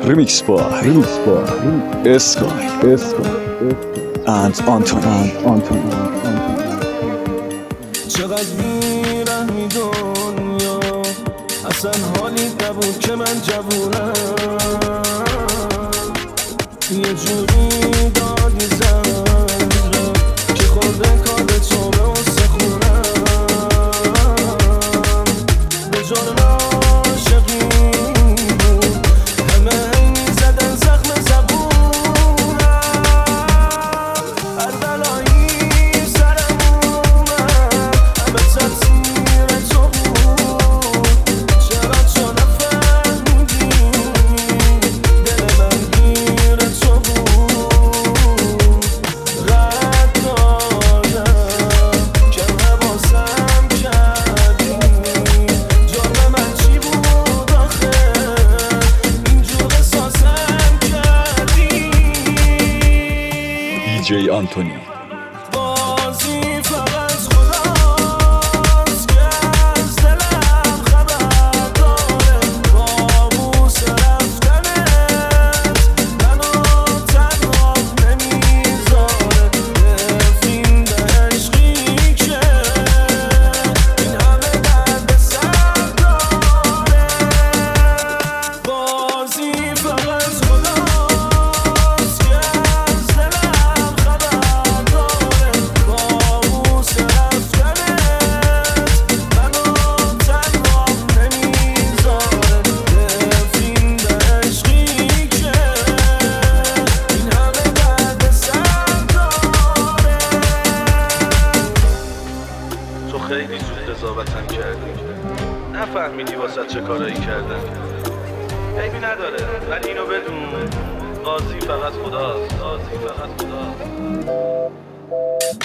Remix by Sky and Anthony. چقدر بیرحمی دنیا، اصلا حالی نبود که من جوونم. یه جوری دادی زهرم که خورده کار تو به استخونم. به جرم عاشقی بود همه میزدن زخم زبونم. هر بلایی سرم اومد همه تقصیر تو بود. چرا تو نفهمیدی دل من گیر تو بود. رد دادم کم حواسم کردی. جرم من چی بود آخه اینجور قصاصم کردی. DJ Anthony. بازی فقط خداست که از دلم خبر داره. کابوس رفتنت منو تنها نمیذاره. نفرین به عشقی که این همه درد سر داره. بازی فقط خداست که از دلم خبر داره. کابوس رفتنت منو تنها نمیذاره. نفرین به عشقی که این همه درد سر داره. تو خیلی زود قضاوتم کردی، نفهمیدی واسه چه کارایی کردم. عیبی نداره ولی اینو بدون، قاضی فقط خداست.